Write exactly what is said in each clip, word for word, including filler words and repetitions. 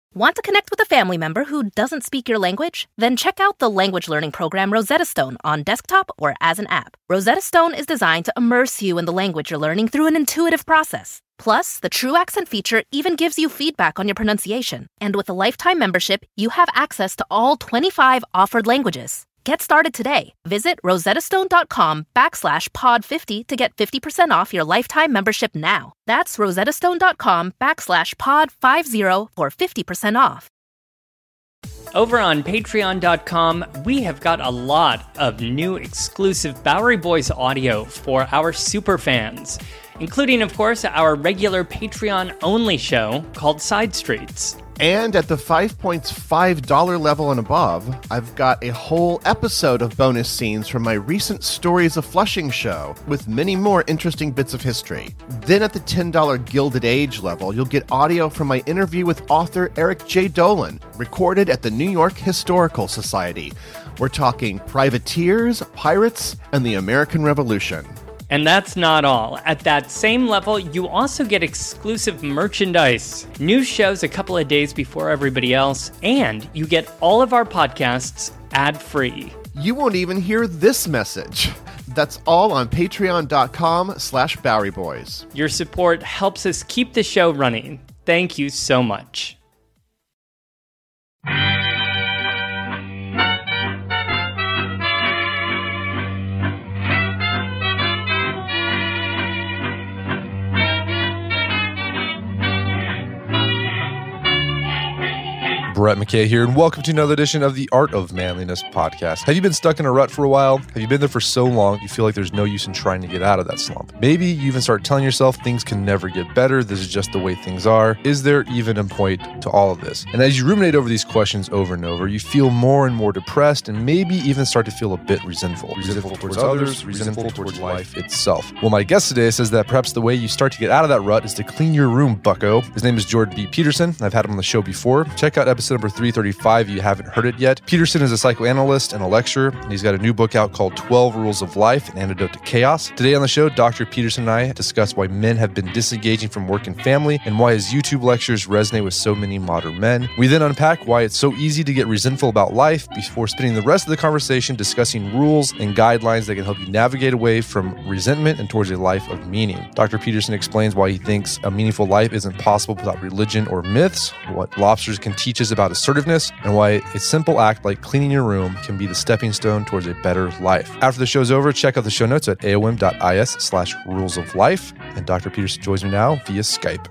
Want to connect with a family member who doesn't speak your language? Then check out the language learning program Rosetta Stone on desktop or as an app. Rosetta Stone is designed to immerse you in the language you're learning through an intuitive process. Plus, the True Accent feature even gives you feedback on your pronunciation. And with a lifetime membership, you have access to all twenty-five offered languages. Get started today. Visit rosettastone.com backslash pod 50 to get fifty percent off your lifetime membership now. That's rosettastone.com backslash pod 50 for fifty percent off. Over on patreon dot com, we have got a lot of new exclusive Bowery Boys audio for our super fans, including, of course, our regular Patreon-only show called Side Streets. And at the five point five dollars level and above, I've got a whole episode of bonus scenes from my recent Stories of Flushing show, with many more interesting bits of history. Then at the ten dollars Gilded Age level, you'll get audio from my interview with author Eric J. Dolan, recorded at the New York Historical Society. We're talking privateers, pirates, and the American Revolution. And that's not all. At that same level, you also get exclusive merchandise, new shows a couple of days before everybody else, and you get all of our podcasts ad-free. You won't even hear this message. That's all on patreon.com slash Bowery Boys. Your support helps us keep the show running. Thank you so much. Brett McKay here, and welcome to another edition of the Art of Manliness podcast. Have you been stuck in a rut for a while? Have you been there for so long you feel like there's no use in trying to get out of that slump? Maybe you even start telling yourself things can never get better, this is just the way things are. Is there even a point to all of this? And as you ruminate over these questions over and over, you feel more and more depressed and maybe even start to feel a bit resentful. Resentful towards others, resentful towards life itself. Well, my guest today says that perhaps the way you start to get out of that rut is to clean your room, bucko. His name is Jordan B. Peterson. I've had him on the show before. Check out episode number three thirty-five if you haven't heard it yet. Peterson is a psychoanalyst and a lecturer, and he's got a new book out called twelve Rules of Life, An Antidote to Chaos. Today on the show, Doctor Peterson and I discuss why men have been disengaging from work and family, and why his YouTube lectures resonate with so many modern men. We then unpack why it's so easy to get resentful about life before spending the rest of the conversation discussing rules and guidelines that can help you navigate away from resentment and towards a life of meaning. Doctor Peterson explains why he thinks a meaningful life isn't possible without religion or myths, what lobsters can teach us about assertiveness, and why a simple act like cleaning your room can be the stepping stone towards a better life. After the show's over, check out the show notes at aom.is slash rules of life. And Doctor Peterson joins me now via Skype.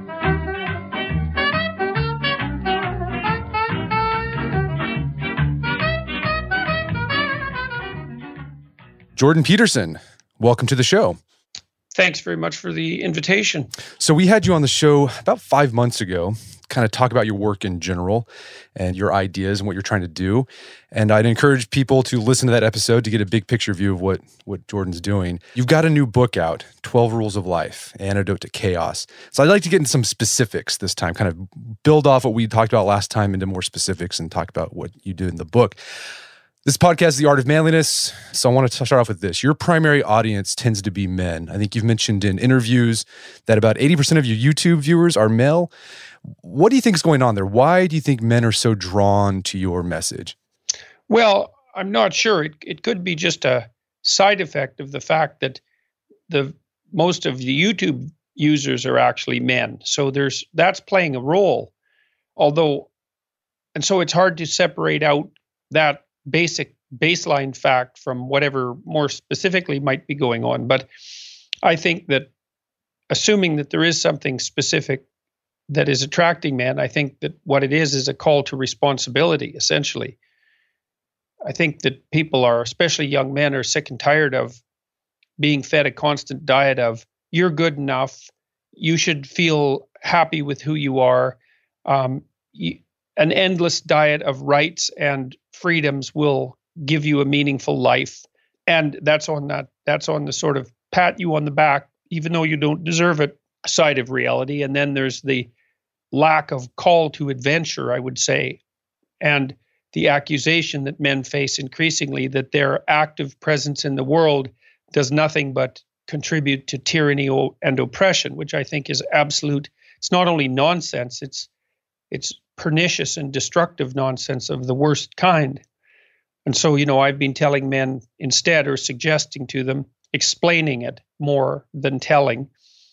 Jordan Peterson, welcome to the show. Thanks very much for the invitation. So we had you on the show about five months ago, kind of talk about your work in general and your ideas and what you're trying to do. And I'd encourage people to listen to that episode to get a big picture view of what, what Jordan's doing. You've got a new book out, twelve Rules of Life, Antidote to Chaos. So I'd like to get into some specifics this time, kind of build off what we talked about last time into more specifics and talk about what you do in the book. This podcast is The Art of Manliness, so I want to start off with this. Your primary audience tends to be men. I think you've mentioned in interviews that about eighty percent of your YouTube viewers are male. What do you think is going on there? Why do you think men are so drawn to your message? Well, I'm not sure. It it could be just a side effect of the fact that the most of the YouTube users are actually men. So there's that's playing a role. Although, and so it's hard to separate out that basic baseline fact from whatever more specifically might be going on. But I think that assuming that there is something specific that is attracting men, I think that what it is is a call to responsibility, essentially. I think that people are, especially young men, are sick and tired of being fed a constant diet of, you're good enough, you should feel happy with who you are. Um, you, an endless diet of rights and freedoms will give you a meaningful life. And that's on that, that's on the sort of pat you on the back, even though you don't deserve it, side of reality. And then there's the lack of call to adventure, I would say, and the accusation that men face increasingly that their active presence in the world does nothing but contribute to tyranny and oppression, which I think is absolute. It's not only nonsense, it's It's pernicious and destructive nonsense of the worst kind. And so, you know, I've been telling men instead, or suggesting to them, explaining it more than telling,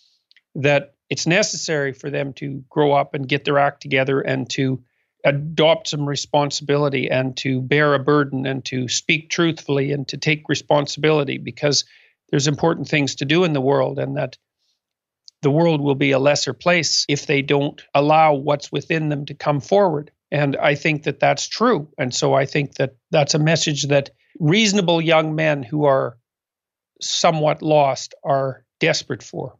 that it's necessary for them to grow up and get their act together and to adopt some responsibility and to bear a burden and to speak truthfully and to take responsibility, because there's important things to do in the world, and that the world will be a lesser place if they don't allow what's within them to come forward. And I think that that's true. And so I think that that's a message that reasonable young men who are somewhat lost are desperate for.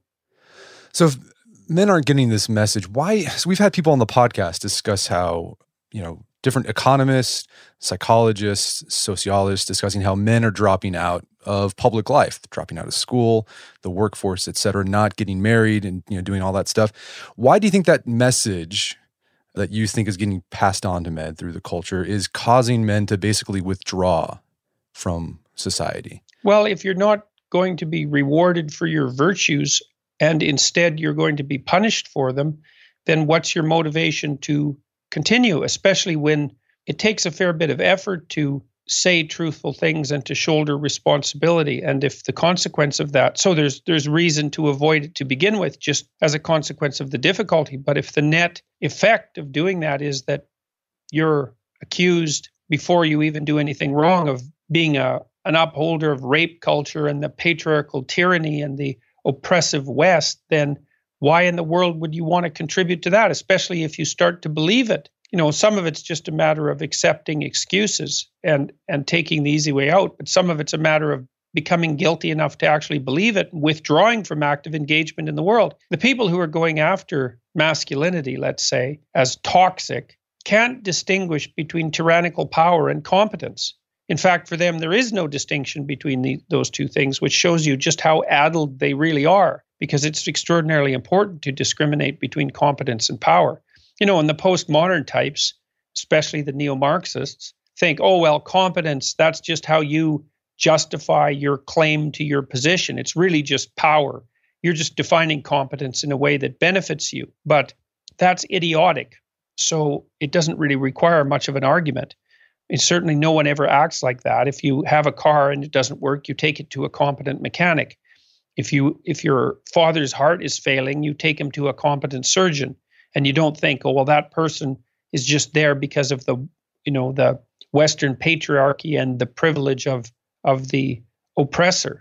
So if men aren't getting this message, why? So we've had people on the podcast discuss how, you know, different economists, psychologists, sociologists discussing how men are dropping out of public life, dropping out of school, the workforce, et cetera, not getting married and, you know, doing all that stuff. Why do you think that message that you think is getting passed on to men through the culture is causing men to basically withdraw from society? Well, if you're not going to be rewarded for your virtues and instead you're going to be punished for them, then what's your motivation to continue, especially when it takes a fair bit of effort to say truthful things and to shoulder responsibility? And if the consequence of that, so there's there's reason to avoid it to begin with, just as a consequence of the difficulty. But if the net effect of doing that is that you're accused before you even do anything wrong of being a an upholder of rape culture and the patriarchal tyranny and the oppressive West, then why in the world would you want to contribute to that, especially if you start to believe it? You know, some of it's just a matter of accepting excuses and and taking the easy way out, but some of it's a matter of becoming guilty enough to actually believe it and withdrawing from active engagement in the world. The people who are going after masculinity, let's say, as toxic, can't distinguish between tyrannical power and competence. In fact, for them, there is no distinction between the, those two things, which shows you just how addled they really are, because it's extraordinarily important to discriminate between competence and power. You know, and the postmodern types, especially the neo-Marxists, think, oh, well, competence, that's just how you justify your claim to your position. It's really just power. You're just defining competence in a way that benefits you. But that's idiotic. So it doesn't really require much of an argument. And certainly no one ever acts like that. If you have a car and it doesn't work, you take it to a competent mechanic. If you if your father's heart is failing, you take him to a competent surgeon. And you don't think, oh, well, that person is just there because of the, you know, the Western patriarchy and the privilege of, of the oppressor.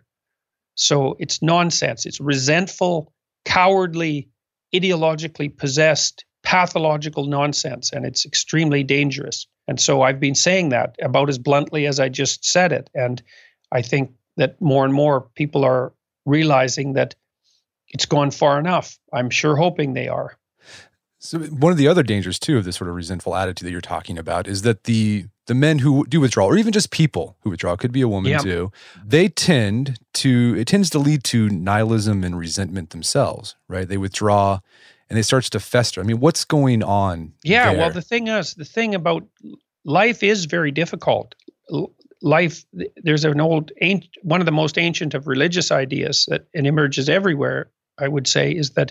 So it's nonsense. It's resentful, cowardly, ideologically possessed, pathological nonsense. And it's extremely dangerous. And so I've been saying that about as bluntly as I just said it. And I think that more and more people are realizing that it's gone far enough. I'm sure hoping they are. So one of the other dangers, too, of this sort of resentful attitude that you're talking about is that the the men who do withdraw, or even just people who withdraw, could be a woman, yeah. too, they tend to, it tends to lead to nihilism and resentment themselves, right? They withdraw and it starts to fester. I mean, what's going on Yeah, there? well, the thing is, the thing about life is very difficult. Life, there's an old, one of the most ancient of religious ideas that and emerges everywhere, I would say, is that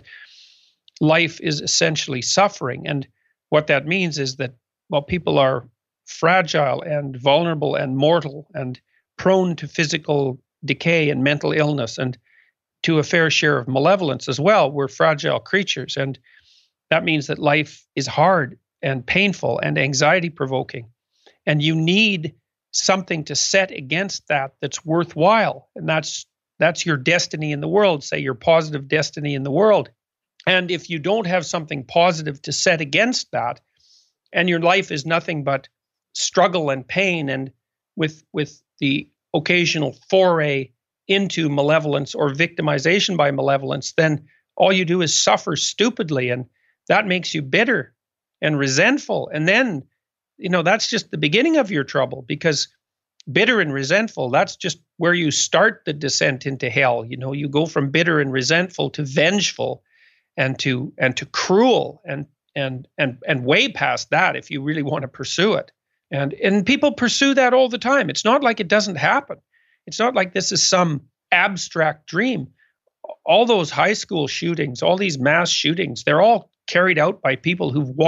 life is essentially suffering. And what that means is that, well, people are fragile and vulnerable and mortal and prone to physical decay and mental illness and to a fair share of malevolence as well. We're fragile creatures. And that means that life is hard and painful and anxiety provoking. And you need something to set against that that's worthwhile. And that's that's your destiny in the world, say your positive destiny in the world. And if you don't have something positive to set against that, and your life is nothing but struggle and pain, and with with the occasional foray into malevolence or victimization by malevolence, then all you do is suffer stupidly, and that makes you bitter and resentful. And then, you know, that's just the beginning of your trouble, because bitter and resentful, that's just where you start the descent into hell. You know, you go from bitter and resentful to vengeful, and to and to cruel, and and and and way past that if you really want to pursue it. And and people pursue that all the time. It's not like it doesn't happen. It's not like this is some abstract dream. All those high school shootings, all these mass shootings, they're all carried out by people who've walked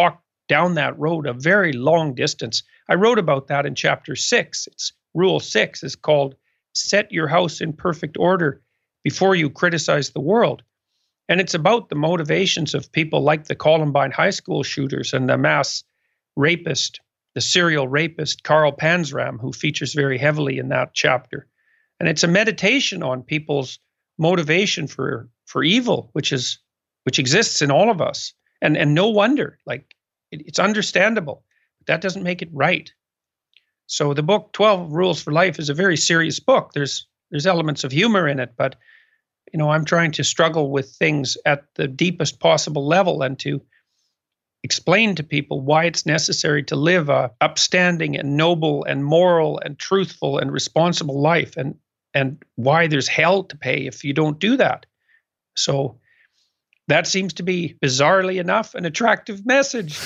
down that road a very long distance. I wrote about that in chapter six. It's rule six is called set your house in perfect order before you criticize the world. And it's about the motivations of people like the Columbine high school shooters and the mass rapist, the serial rapist, Carl Panzram, who features very heavily in that chapter. And it's a meditation on people's motivation for, for evil, which is which exists in all of us. And, and no wonder, like, it, it's understandable, but that doesn't make it right. So the book twelve Rules for Life is a very serious book. There's there's elements of humor in it, but you know, I'm trying to struggle with things at the deepest possible level and to explain to people why it's necessary to live a upstanding and noble and moral and truthful and responsible life, and and why there's hell to pay if you don't do that. So that seems to be, bizarrely enough, an attractive message.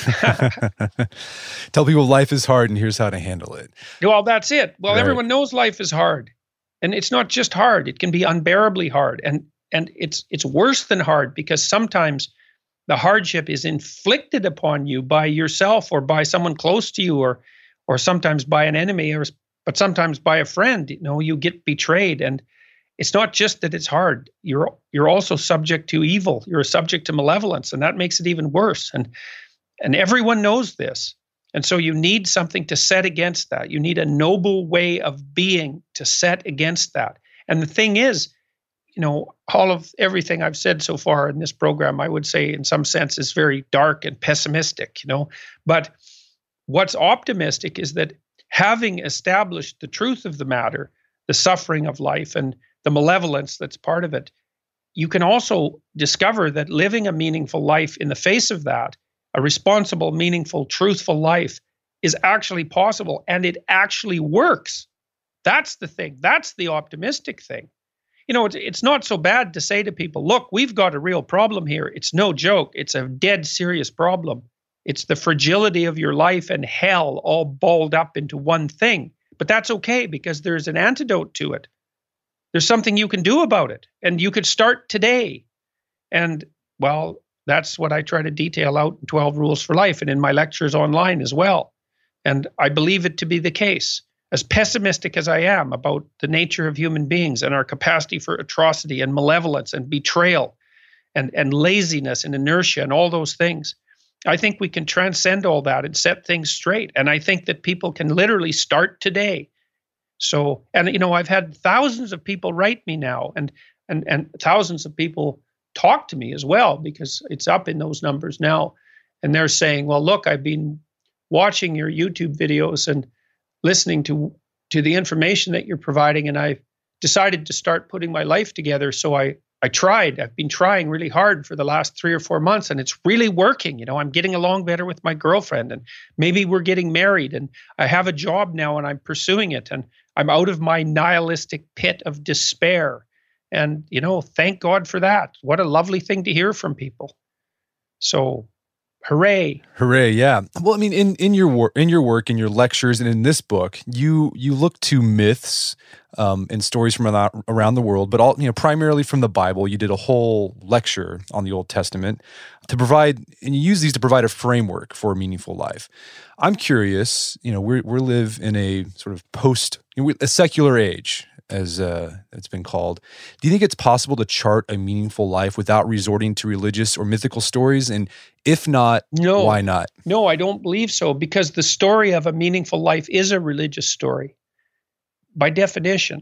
Tell people life is hard and here's how to handle it. Well, that's it. Well, Right. everyone knows life is hard. And it's not just hard. It can be unbearably hard. And and it's it's worse than hard, because sometimes the hardship is inflicted upon you by yourself or by someone close to you, or or sometimes by an enemy, or but sometimes by a friend. You know, you get betrayed, and it's not just that it's hard. You're you're also subject to evil. You're subject to malevolence, and that makes it even worse. And and everyone knows this. And so you need something to set against that. You need a noble way of being to set against that. And the thing is, you know, all of everything I've said so far in this program, I would say in some sense is very dark and pessimistic, you know. But what's optimistic is that having established the truth of the matter, the suffering of life and the malevolence that's part of it, you can also discover that living a meaningful life in the face of that, a responsible, meaningful, truthful life, is actually possible, and it actually works. That's the thing. That's the optimistic thing. You know, it's, it's not so bad to say to people, look, we've got a real problem here. It's no joke. It's a dead serious problem. It's the fragility of your life and hell all balled up into one thing. But that's okay, because there's an antidote to it. There's something you can do about it, and you could start today. And, well, that's what I try to detail out in twelve Rules for Life and in my lectures online as well. And I believe it to be the case. As pessimistic as I am about the nature of human beings and our capacity for atrocity and malevolence and betrayal and, and laziness and inertia and all those things, I think we can transcend all that and set things straight. And I think that people can literally start today. So, and you know, I've had thousands of people write me now, and and and thousands of people talk to me as well, because it's up in those numbers now. And they're saying, well, look, I've been watching your YouTube videos and listening to, to the information that you're providing, and I've decided to start putting my life together. So I, I tried. I've been trying really hard for the last three or four months, and it's really working. You know, I'm getting along better with my girlfriend, and maybe we're getting married, and I have a job now and I'm pursuing it, and I'm out of my nihilistic pit of despair. And, you know, thank God for that. What a lovely thing to hear from people. So, hooray. Hooray, yeah. Well, I mean, in, in your work, in your work, in your lectures, and in this book, you you look to myths um, and stories from around, around the world, but all you know, primarily from the Bible. You did a whole lecture on the Old Testament to provide, and you use these to provide a framework for a meaningful life. I'm curious. You know, we we live in a sort of post, you know, a secular age, as uh, it's been called. Do you think it's possible to chart a meaningful life without resorting to religious or mythical stories? And if not, no, why not? No, I don't believe so, because the story of a meaningful life is a religious story by definition.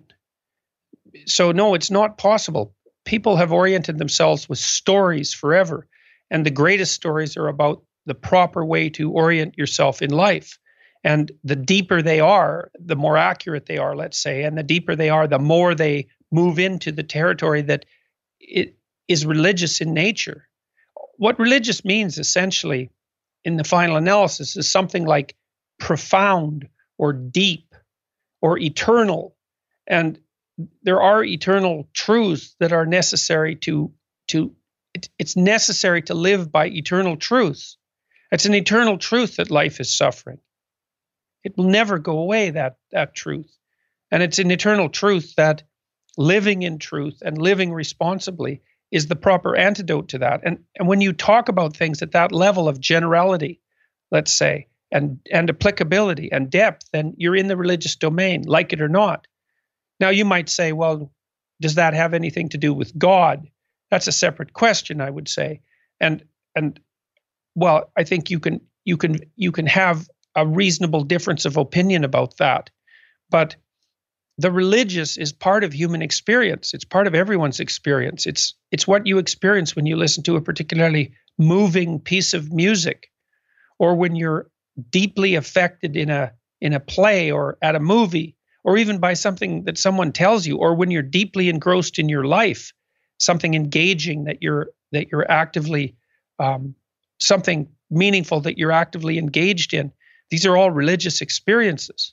So no, it's not possible. People have oriented themselves with stories forever, and the greatest stories are about the proper way to orient yourself in life. And the deeper they are, the more accurate they are, let's say, and the deeper they are, the more they move into the territory that it is religious in nature. What religious means, essentially, in the final analysis, is something like profound or deep or eternal. And there are eternal truths that are necessary to, to it, it's necessary to live by eternal truths. It's an eternal truth that life is suffering. It will never go away, that, that truth. And it's an eternal truth that living in truth and living responsibly is the proper antidote to that. And, and when you talk about things at that level of generality, let's say, and, and applicability and depth, then you're in the religious domain, like it or not. Now, you might say, well, does that have anything to do with God? That's a separate question, I would say. And and well, I think you can you can you can have a reasonable difference of opinion about that. But the religious is part of human experience. It's part of everyone's experience. It's it's what you experience when you listen to a particularly moving piece of music, or when you're deeply affected in a in a play or at a movie, or even by something that someone tells you, or when you're deeply engrossed in your life, something engaging that you're that you're actively, um, something meaningful that you're actively engaged in. These are all religious experiences,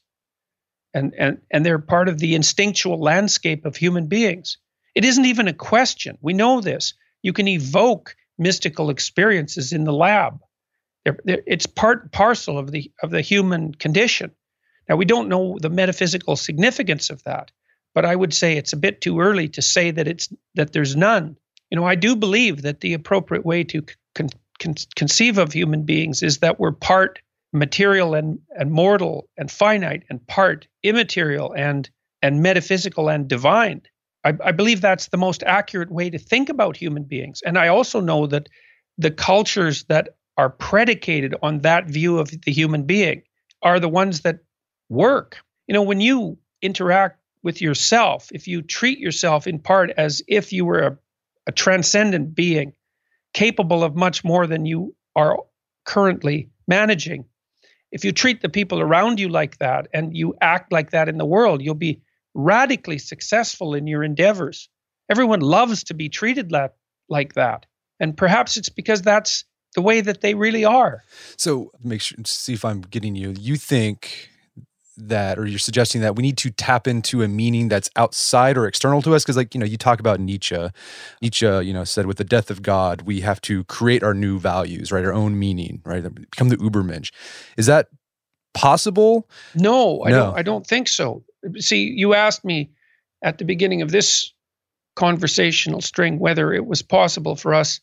and and and they're part of the instinctual landscape of human beings. It isn't even a question. We know this. You can evoke mystical experiences in the lab. They're, they're, it's part and parcel of the of the human condition. Now, we don't know the metaphysical significance of that, but I would say it's a bit too early to say that it's that there's none. You know, I do believe that the appropriate way to con- con- conceive of human beings is that we're part material and, and mortal and finite, and part immaterial and and metaphysical and divine. I, I believe that's the most accurate way to think about human beings. And I also know that the cultures that are predicated on that view of the human being are the ones that work. You know, when you interact with yourself, if you treat yourself in part as if you were a, a transcendent being, capable of much more than you are currently managing, if you treat the people around you like that and you act like that in the world, you'll be radically successful in your endeavors. Everyone loves to be treated like, like that. And perhaps it's because that's the way that they really are. So make sure, see if I'm getting you. You think that, or you're suggesting that we need to tap into a meaning that's outside or external to us? Because, like, you know, you talk about Nietzsche. Nietzsche, you know, said with the death of God, we have to create our new values, right? Our own meaning, right? Become the Übermensch. Is that possible? No, I no. don't. I don't think so. See, you asked me at the beginning of this conversational string whether it was possible for us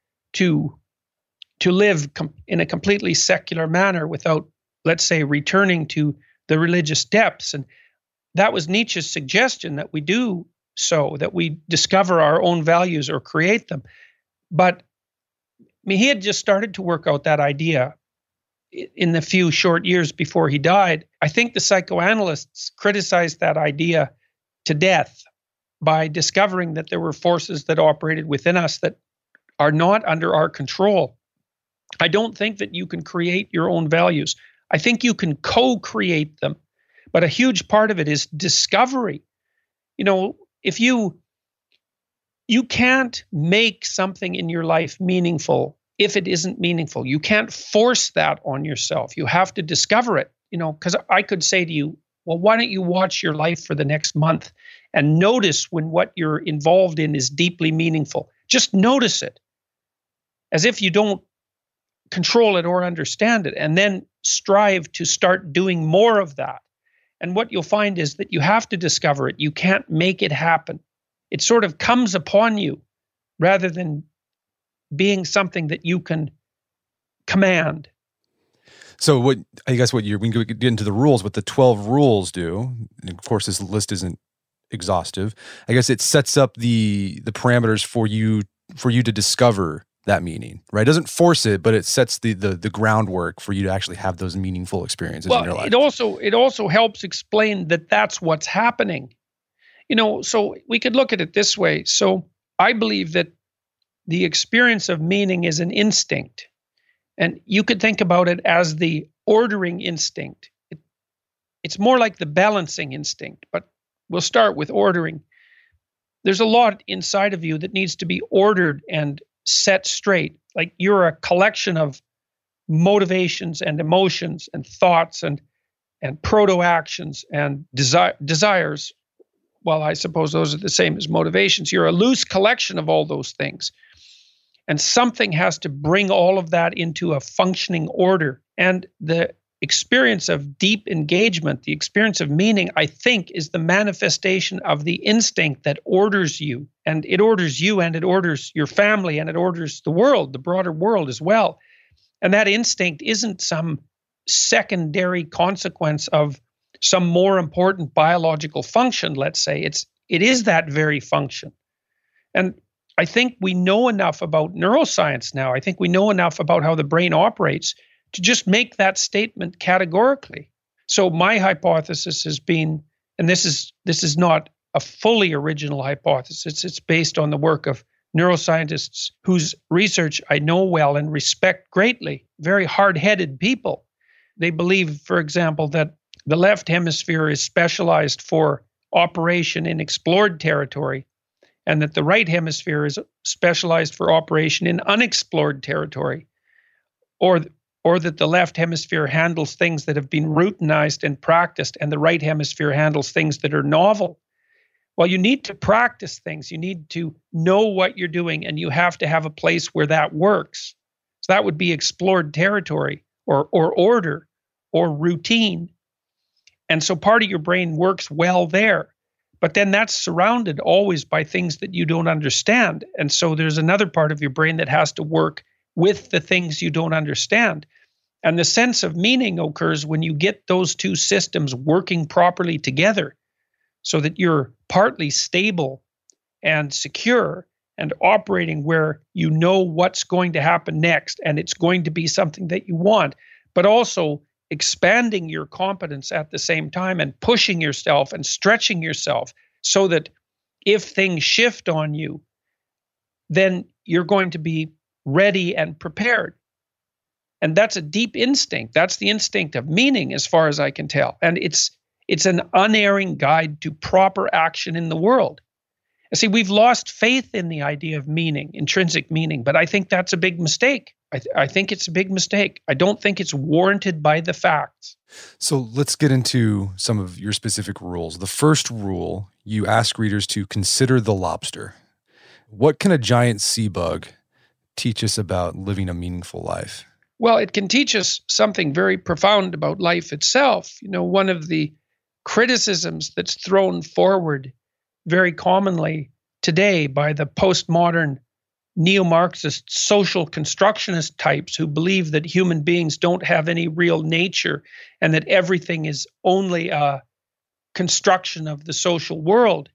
to to live com- in a completely secular manner without, let's say, returning to the religious depths. And that was Nietzsche's suggestion, that we do so, that we discover our own values or create them. But I mean, he had just started to work out that idea in the few short years before he died. I think the psychoanalysts criticized that idea to death by discovering that there were forces that operated within us that are not under our control. I don't think that you can create your own values. I think you can co-create them, but a huge part of it is discovery. You know, if you you can't make something in your life meaningful if it isn't meaningful. You can't force that on yourself. You have to discover it. You know, because I could say to you, well, why don't you watch your life for the next month and notice when what you're involved in is deeply meaningful. Just notice it, as if you don't control it or understand it, and then strive to start doing more of that. And what you'll find is that you have to discover it. You can't make it happen. It sort of comes upon you rather than being something that you can command. So what, I guess what you're, we can get into the rules, what the twelve rules do, and of course this list isn't exhaustive. I guess it sets up the the parameters for you for you to discover that meaning, right? It doesn't force it, but it sets the the the groundwork for you to actually have those meaningful experiences well, in your life. It also it also helps explain that that's what's happening. You know, so we could look at it this way. So I believe that the experience of meaning is an instinct. And you could think about it as the ordering instinct. It, it's more like the balancing instinct, but we'll start with ordering. There's a lot inside of you that needs to be ordered and set straight. Like you're a collection of motivations and emotions and thoughts and and proto-actions and desi- desires. Well, I suppose those are the same as motivations. You're a loose collection of all those things. And something has to bring all of that into a functioning order. And the experience of deep engagement, the experience of meaning, I think, is the manifestation of the instinct that orders you. And it orders you, and it orders your family, and it orders the world, the broader world as well. And that instinct isn't some secondary consequence of some more important biological function, let's say. It's, it is that very function. And I think we know enough about neuroscience now. I think we know enough about how the brain operates to just make that statement categorically. So my hypothesis has been, and this is this is not a fully original hypothesis, it's based on the work of neuroscientists whose research I know well and respect greatly, very hard-headed people. They believe, for example, that the left hemisphere is specialized for operation in explored territory, and that the right hemisphere is specialized for operation in unexplored territory, or, or that the left hemisphere handles things that have been routinized and practiced, and the right hemisphere handles things that are novel. Well, you need to practice things. You need to know what you're doing, and you have to have a place where that works. So that would be explored territory or, or order or routine. And so part of your brain works well there. But then that's surrounded always by things that you don't understand. And so there's another part of your brain that has to work with the things you don't understand. And the sense of meaning occurs when you get those two systems working properly together so that you're partly stable and secure and operating where you know what's going to happen next and it's going to be something that you want, but also expanding your competence at the same time and pushing yourself and stretching yourself so that if things shift on you, then you're going to be ready and prepared. And that's a deep instinct. That's the instinct of meaning, as far as I can tell. And it's it's an unerring guide to proper action in the world. See, we've lost faith in the idea of meaning, intrinsic meaning, but I think that's a big mistake. I, th- I think it's a big mistake. I don't think it's warranted by the facts. So let's get into some of your specific rules. The first rule, you ask readers to consider the lobster. What can a giant sea bug teach us about living a meaningful life? Well, it can teach us something very profound about life itself. You know, one of the criticisms that's thrown forward very commonly today by the postmodern neo-Marxist social constructionist types who believe that human beings don't have any real nature and that everything is only a construction of the social world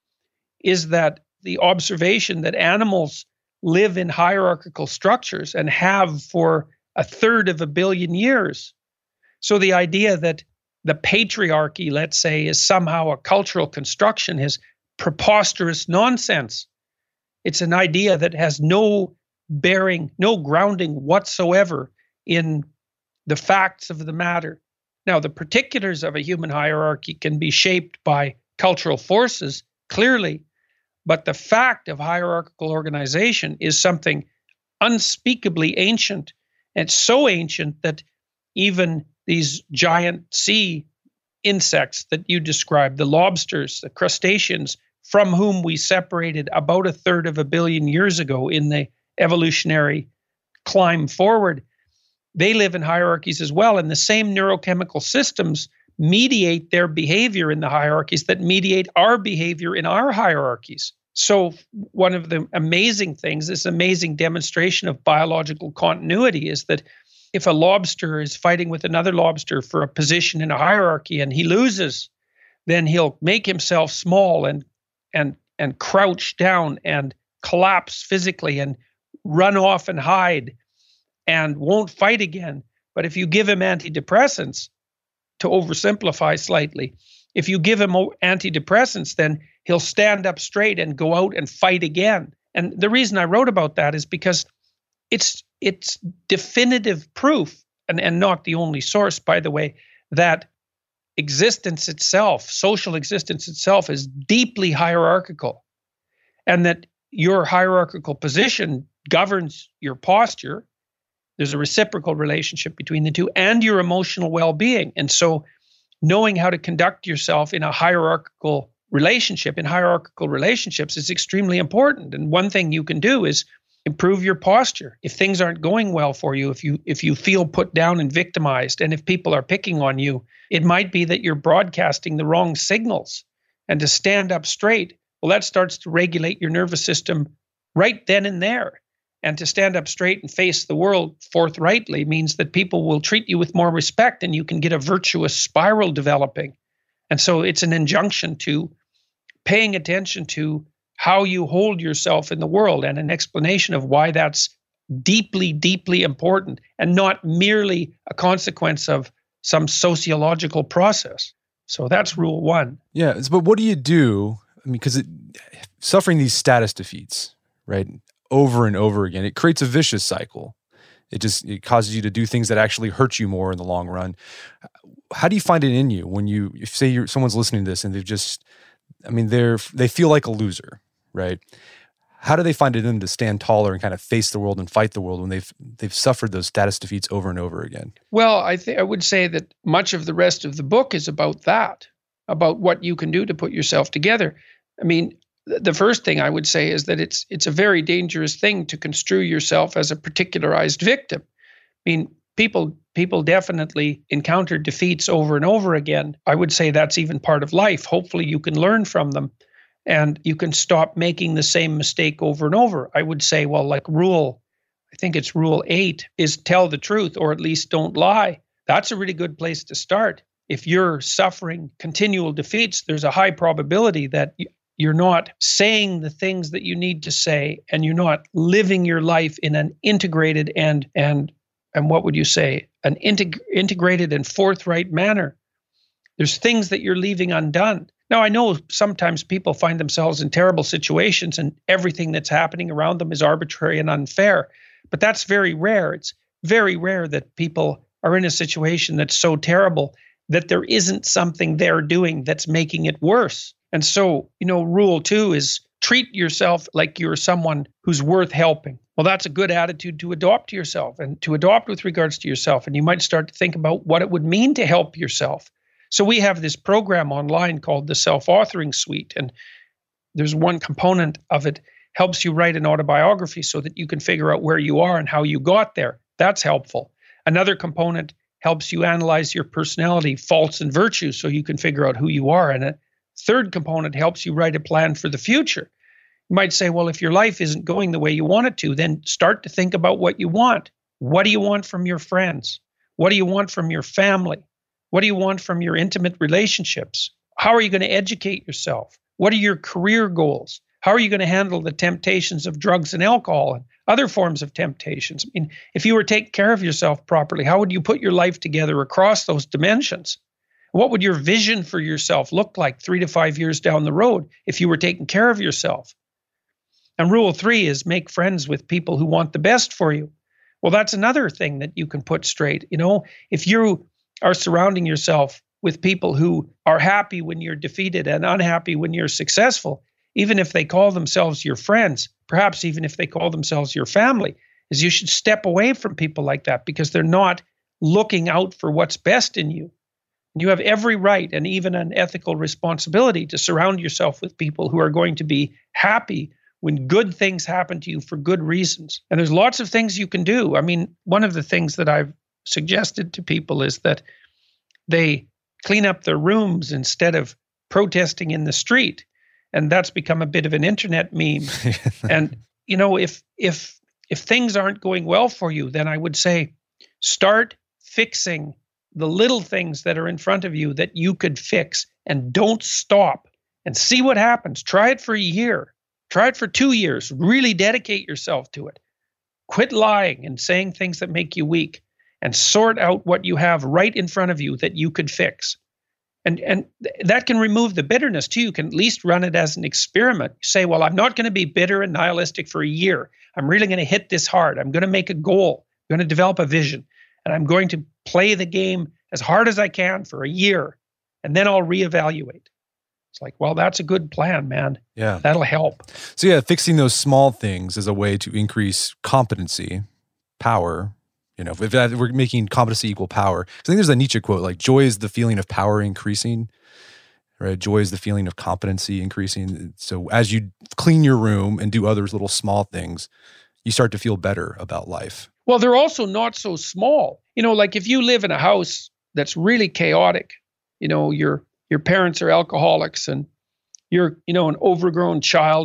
is that the observation that animals live in hierarchical structures and have for a third of a billion years. So the idea that the patriarchy, let's say, is somehow a cultural construction is preposterous nonsense. It's an idea that has no bearing, no grounding whatsoever in the facts of the matter. Now, the particulars of a human hierarchy can be shaped by cultural forces, clearly, but the fact of hierarchical organization is something unspeakably ancient. It's so ancient that even these giant sea insects that you described, the lobsters, the crustaceans, from whom we separated about a third of a billion years ago in the evolutionary climb forward, they live in hierarchies as well. And the same neurochemical systems mediate their behavior in the hierarchies that mediate our behavior in our hierarchies. So one of the amazing things, this amazing demonstration of biological continuity, is that if a lobster is fighting with another lobster for a position in a hierarchy and he loses, then he'll make himself small and and and crouch down and collapse physically and run off and hide and won't fight again. But if you give him antidepressants, to oversimplify slightly, if you give him antidepressants, then he'll stand up straight and go out and fight again. And the reason I wrote about that is because it's it's definitive proof, and, and not the only source, by the way, that existence itself, social existence itself, is deeply hierarchical, and that your hierarchical position governs your posture. There's a reciprocal relationship between the two, and your emotional well-being. And so knowing how to conduct yourself in a hierarchical relationship, in hierarchical relationships, is extremely important. And one thing you can do is improve your posture. If things aren't going well for you, if you if you feel put down and victimized, and if people are picking on you, it might be that you're broadcasting the wrong signals. And to stand up straight, well, that starts to regulate your nervous system right then and there. And to stand up straight and face the world forthrightly means that people will treat you with more respect and you can get a virtuous spiral developing. And so it's an injunction to paying attention to how you hold yourself in the world and an explanation of why that's deeply, deeply important and not merely a consequence of some sociological process. So that's rule one. Yeah, but what do you do? I mean, because suffering these status defeats, right, over and over again, it creates a vicious cycle. It just it causes you to do things that actually hurt you more in the long run. How do you find it in you when you if say you're someone's listening to this and they've just, I mean, they're they feel like a loser, right? How do they find it in them to stand taller and kind of face the world and fight the world when they've they've suffered those status defeats over and over again? Well, I think I would say that much of the rest of the book is about that, about what you can do to put yourself together. I mean, the first thing I would say is that it's it's a very dangerous thing to construe yourself as a particularized victim. I mean, people people definitely encounter defeats over and over again. I would say that's even part of life. Hopefully you can learn from them and you can stop making the same mistake over and over. I would say, well, like rule, I think it's rule eight, is tell the truth or at least don't lie. That's a really good place to start. If you're suffering continual defeats, there's a high probability that you're not saying the things that you need to say, and you're not living your life in an integrated and and and what would you say, an integ- integrated and forthright manner. There's things that you're leaving undone. Now, I know sometimes people find themselves in terrible situations and everything that's happening around them is arbitrary and unfair, but that's very rare. It's very rare that people are in a situation that's so terrible that there isn't something they're doing that's making it worse. And so, you know, rule two is treat yourself like you're someone who's worth helping. Well, that's a good attitude to adopt to yourself and to adopt with regards to yourself. And you might start to think about what it would mean to help yourself. So we have this program online called the Self-Authoring Suite. And there's one component of it helps you write an autobiography so that you can figure out where you are and how you got there. That's helpful. Another component helps you analyze your personality, faults and virtues, so you can figure out who you are. And a third component helps you write a plan for the future. You might say, well, if your life isn't going the way you want it to, then start to think about what you want. What do you want from your friends? What do you want from your family? What do you want from your intimate relationships? How are you going to educate yourself? What are your career goals? How are you going to handle the temptations of drugs and alcohol and other forms of temptations? I mean, if you were taking care of yourself properly, how would you put your life together across those dimensions? What would your vision for yourself look like three to five years down the road if you were taking care of yourself? And rule three is make friends with people who want the best for you. Well, that's another thing that you can put straight. You know, if you are surrounding yourself with people who are happy when you're defeated and unhappy when you're successful, even if they call themselves your friends, perhaps even if they call themselves your family, is you should step away from people like that because they're not looking out for what's best in you. You have every right and even an ethical responsibility to surround yourself with people who are going to be happy when good things happen to you for good reasons. And there's lots of things you can do. I mean, one of the things that I've suggested to people is that they clean up their rooms instead of protesting in the street. And that's become a bit of an internet meme. And, you know, if if if things aren't going well for you, then I would say start fixing the little things that are in front of you that you could fix, and don't stop and see what happens. Try it for a year. Try it for two years. Really dedicate yourself to it. Quit lying and saying things that make you weak, and sort out what you have right in front of you that you could fix. And, and th- that can remove the bitterness too. You can at least run it as an experiment. You say, well, I'm not going to be bitter and nihilistic for a year. I'm really going to hit this hard. I'm going to make a goal. I'm going to develop a vision. And I'm going to play the game as hard as I can for a year, and then I'll reevaluate. It's like, well, that's a good plan, man. Yeah. That'll help. So yeah, fixing those small things is a way to increase competency, power. You know, if that, we're making competency equal power. I think there's a Nietzsche quote, like, joy is the feeling of power increasing, right? Joy is the feeling of competency increasing. So as you clean your room and do other little small things, you start to feel better about life. Well, they're also not so small. You know, like if you live in a house that's really chaotic, you know, your your parents are alcoholics and you're, you know, an overgrown child and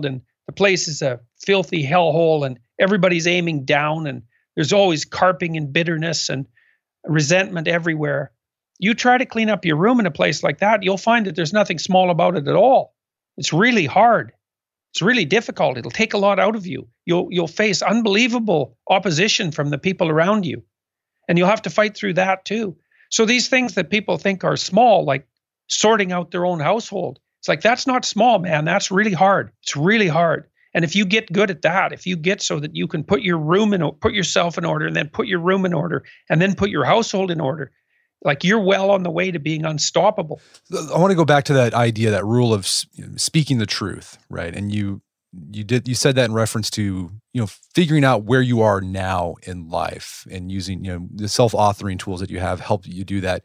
the place is a filthy hellhole and everybody's aiming down and there's always carping and bitterness and resentment everywhere. You try to clean up your room in a place like that, you'll find that there's nothing small about it at all. It's really hard. It's really difficult. It'll take a lot out of you. You'll you'll face unbelievable opposition from the people around you. And you'll have to fight through that too. So these things that people think are small, like sorting out their own household, it's like, that's not small, man. That's really hard. It's really hard. And if you get good at that, if you get so that you can put your room in, put yourself in order, and then put your room in order, and then put your household in order, like you're well on the way to being unstoppable. I want to go back to that idea, that rule of speaking the truth, right? And you you did you said that in reference to, you know, figuring out where you are now in life and using, you know, the self-authoring tools that you have help you do that.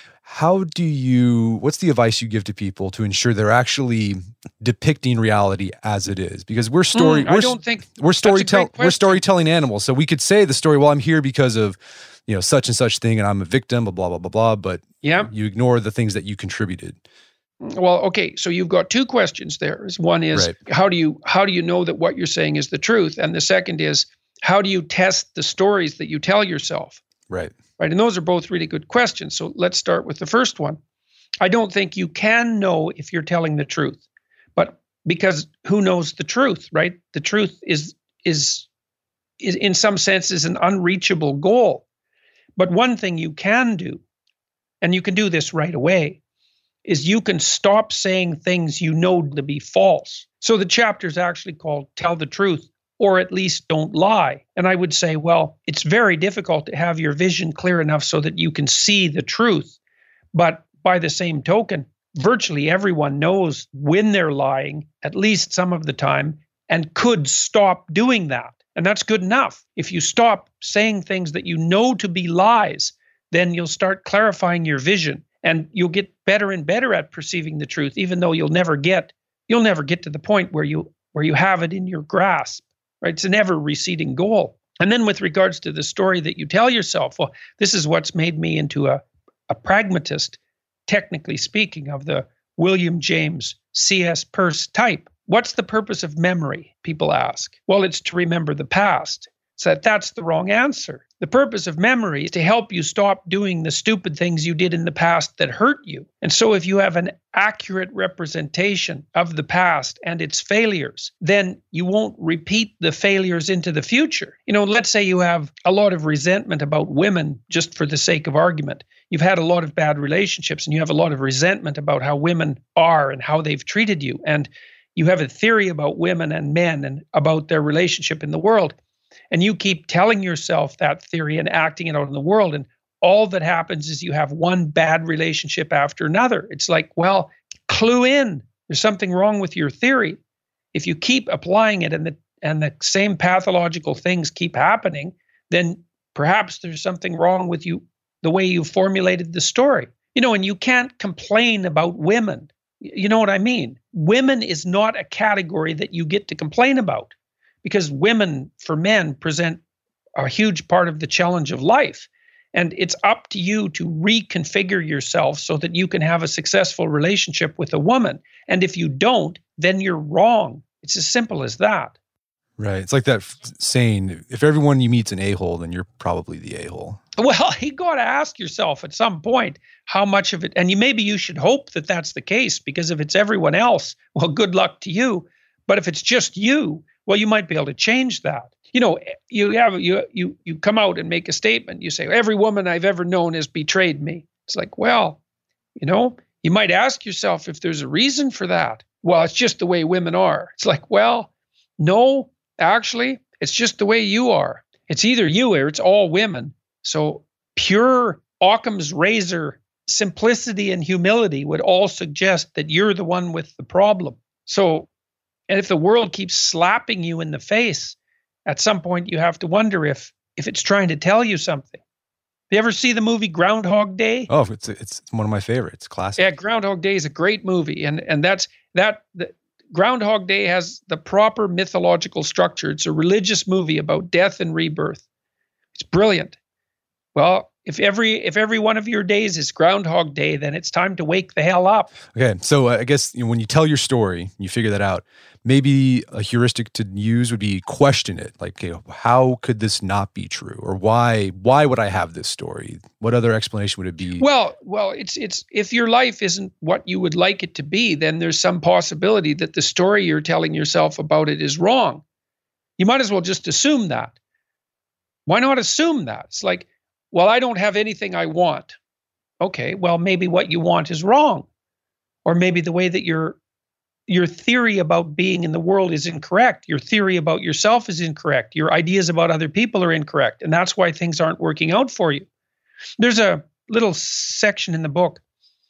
How do you, what's the advice you give to people to ensure they're actually depicting reality as it is? Because we're story, mm, we're, I don't think we're storytelling, we're storytelling animals. So we could say the story, well, I'm here because of, you know, such and such thing, and I'm a victim, blah, blah, blah, blah, but yeah, you ignore the things that you contributed. Well, okay, so you've got two questions there. One is, right. how do you how do you know that what you're saying is the truth? And the second is, how do you test the stories that you tell yourself? Right. Right. And those are both really good questions. So let's start with the first one. I don't think you can know if you're telling the truth, but because who knows the truth, right? The truth is, is, is in some sense is an unreachable goal. But one thing you can do, and you can do this right away, is you can stop saying things you know to be false. So the chapter is actually called Tell the Truth, or at least don't lie. And I would say, well, it's very difficult to have your vision clear enough so that you can see the truth. But by the same token, virtually everyone knows when they're lying, at least some of the time, and could stop doing that. And that's good enough. If you stop saying things that you know to be lies, then you'll start clarifying your vision and you'll get better and better at perceiving the truth, even though you'll never get, you'll never get to the point where you, where you have it in your grasp. Right? It's an ever receding goal. And then with regards to the story that you tell yourself, well, this is what's made me into a, a pragmatist, technically speaking, of the William James C S Peirce type. What's the purpose of memory? People ask. Well, it's to remember the past. So that's the wrong answer. The purpose of memory is to help you stop doing the stupid things you did in the past that hurt you. And so if you have an accurate representation of the past and its failures, then you won't repeat the failures into the future. You know, let's say you have a lot of resentment about women, just for the sake of argument. You've had a lot of bad relationships and you have a lot of resentment about how women are and how they've treated you. And you have a theory about women and men and about their relationship in the world. And you keep telling yourself that theory and acting it out in the world. And all that happens is you have one bad relationship after another. It's like, well, clue in. There's something wrong with your theory. If you keep applying it and the and the same pathological things keep happening, then perhaps there's something wrong with you, the way you formulated the story. You know, and you can't complain about women. You know what I mean? Women is not a category that you get to complain about. Because women, for men, present a huge part of the challenge of life. And it's up to you to reconfigure yourself so that you can have a successful relationship with a woman. And if you don't, then you're wrong. It's as simple as that. Right. It's like that f- saying, if everyone you meet's an a-hole, then you're probably the a-hole. Well, you got to ask yourself at some point how much of it, and you maybe you should hope that that's the case, because if it's everyone else, well, good luck to you. But if it's just you, well, you might be able to change that. You know, you have you you you come out and make a statement. You say, every woman I've ever known has betrayed me. It's like, well, you know, you might ask yourself if there's a reason for that. Well, it's just the way women are. It's like, well, no, actually, it's just the way you are. It's either you or it's all women. So pure Occam's razor simplicity and humility would all suggest that you're the one with the problem. So, and if the world keeps slapping you in the face, at some point you have to wonder if if it's trying to tell you something. You ever see the movie Groundhog Day? Oh, it's it's one of my favorites. Classic. Yeah, Groundhog Day is a great movie, and and that's that. The, Groundhog Day has the proper mythological structure. It's a religious movie about death and rebirth. It's brilliant. Well, If every if every one of your days is Groundhog Day, then it's time to wake the hell up. Okay, so uh, I guess you know, when you tell your story, you figure that out. Maybe a heuristic to use would be question it. Like, you know, how could this not be true, or why why would I have this story? What other explanation would it be? Well, well, it's it's if your life isn't what you would like it to be, then there's some possibility that the story you're telling yourself about it is wrong. You might as well just assume that. Why not assume that? It's like, well, I don't have anything I want. Okay, well, maybe what you want is wrong. Or maybe the way that your your theory about being in the world is incorrect. Your theory about yourself is incorrect. Your ideas about other people are incorrect. And that's why things aren't working out for you. There's a little section in the book.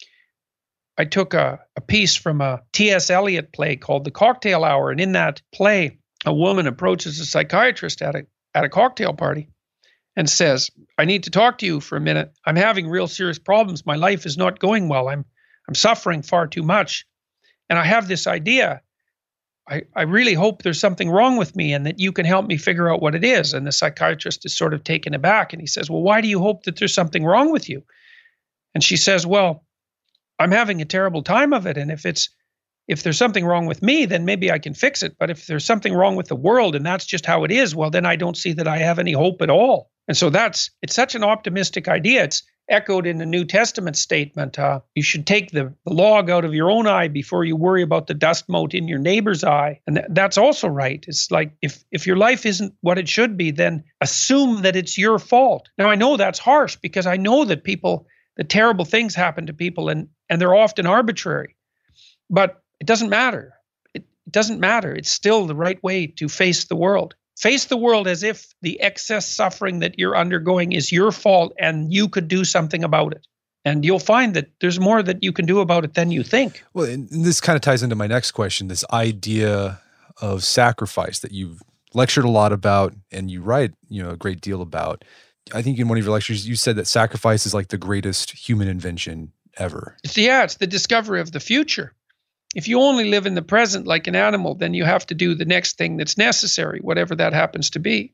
I took a, a piece from a T S Eliot play called The Cocktail Hour. And in that play, a woman approaches a psychiatrist at a at a cocktail party and says, I need to talk to you for a minute. I'm having real serious problems. My life is not going well. I'm I'm suffering far too much. And I have this idea. I, I really hope there's something wrong with me and that you can help me figure out what it is. And the psychiatrist is sort of taken aback and he says, well, why do you hope that there's something wrong with you? And she says, well, I'm having a terrible time of it. And if it's if there's something wrong with me, then maybe I can fix it. But if there's something wrong with the world and that's just how it is, well, then I don't see that I have any hope at all. And so that's, it's such an optimistic idea. It's echoed in the New Testament statement. Uh, you should take the, the log out of your own eye before you worry about the dust mote in your neighbor's eye. And th- that's also right. It's like, if, if your life isn't what it should be, then assume that it's your fault. Now, I know that's harsh because I know that people, that terrible things happen to people and, and they're often arbitrary. But it doesn't matter. It, it doesn't matter. It's still the right way to face the world. Face the world as if the excess suffering that you're undergoing is your fault and you could do something about it. And you'll find that there's more that you can do about it than you think. Well, and this kind of ties into my next question, this idea of sacrifice that you've lectured a lot about and you write, you know, a great deal about. I think in one of your lectures, you said that sacrifice is like the greatest human invention ever. It's, yeah, it's the discovery of the future. If you only live in the present like an animal, then you have to do the next thing that's necessary, whatever that happens to be.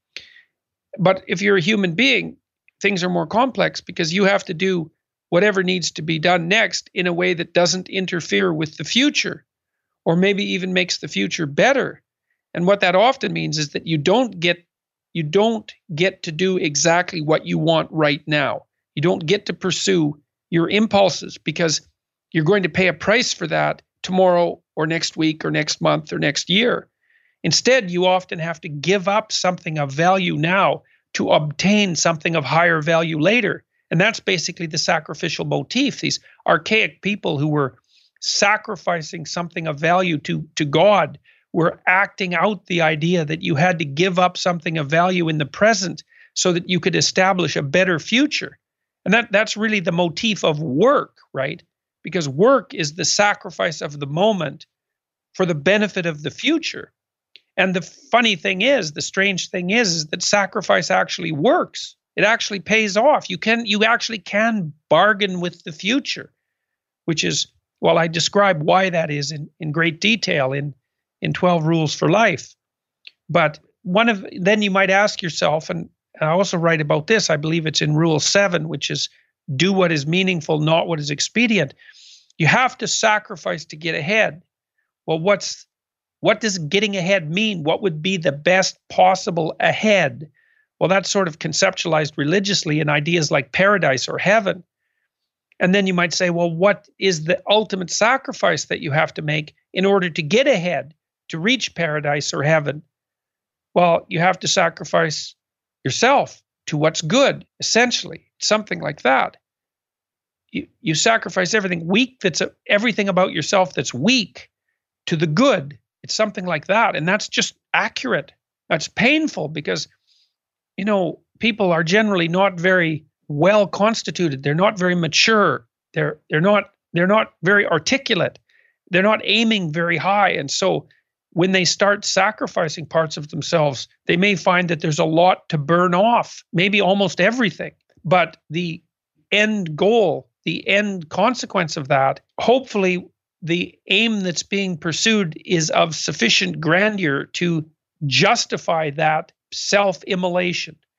But if you're a human being, things are more complex because you have to do whatever needs to be done next in a way that doesn't interfere with the future, or maybe even makes the future better. And what that often means is that you don't get you don't get to do exactly what you want right now. You don't get to pursue your impulses because you're going to pay a price for that tomorrow or next week or next month or next year. Instead, you often have to give up something of value now to obtain something of higher value later. And that's basically the sacrificial motif. These archaic people who were sacrificing something of value to, to God were acting out the idea that you had to give up something of value in the present so that you could establish a better future. And that, that's really the motif of work, right? Because work is the sacrifice of the moment for the benefit of the future. And the funny thing is, the strange thing is, is that sacrifice actually works. It actually pays off. You can, you actually can bargain with the future, which is, well, I describe why that is in, in great detail in, in twelve Rules for Life. But one of, then you might ask yourself, and I also write about this, I believe it's in Rule seven, which is do what is meaningful, not what is expedient. You have to sacrifice to get ahead. Well, what's what does getting ahead mean? What would be the best possible ahead? Well, that's sort of conceptualized religiously in ideas like paradise or heaven. And then you might say, well, what is the ultimate sacrifice that you have to make in order to get ahead, to reach paradise or heaven? Well, you have to sacrifice yourself to what's good, essentially, something like that. You, you sacrifice everything weak, that's a, everything about yourself that's weak to the good. It's something like that. And that's just accurate. That's painful because, you know, people are generally not very well constituted. They're not very mature. They're, they're not, they're not very articulate. They're not aiming very high. And so when they start sacrificing parts of themselves, they may find that there's a lot to burn off, maybe almost everything. But the end goal, the end consequence of that, hopefully the aim that's being pursued is of sufficient grandeur to justify that self-immolation,